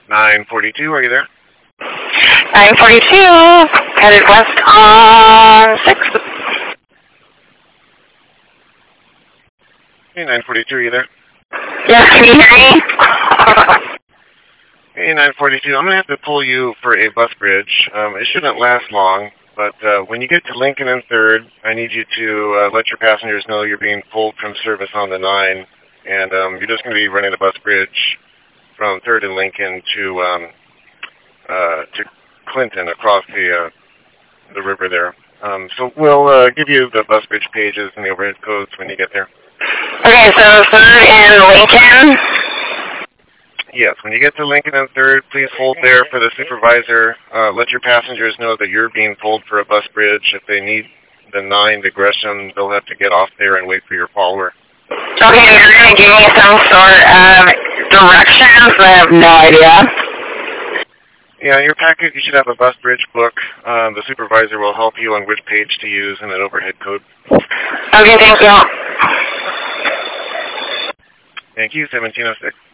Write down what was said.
942, are you there? 942, headed west on 6. Hey, 942, are you there? Yes, can you hear me? Hey, 942, I'm going to have to pull you for a bus bridge. It shouldn't last long, but when you get to Lincoln and 3rd, I need you to let your passengers know you're being pulled from service on the 9, and you're just going to be running a bus bridge from 3rd and Lincoln to Clinton across the river there. So we'll give you the bus bridge pages and the overhead codes when you get there. Okay, so 3rd and Lincoln. Yes, when you get to Lincoln and 3rd, please hold there for the supervisor. Let your passengers know that you're being pulled for a bus bridge. If they need the 9 to Gresham, they'll have to get off there and wait for your follower. Okay, you're going to give me some sort of directions? I have no idea. Yeah, in your packet, you should have a bus bridge book. The supervisor will help you on which page to use and an overhead code. Okay, thank you. Thank you, 1706.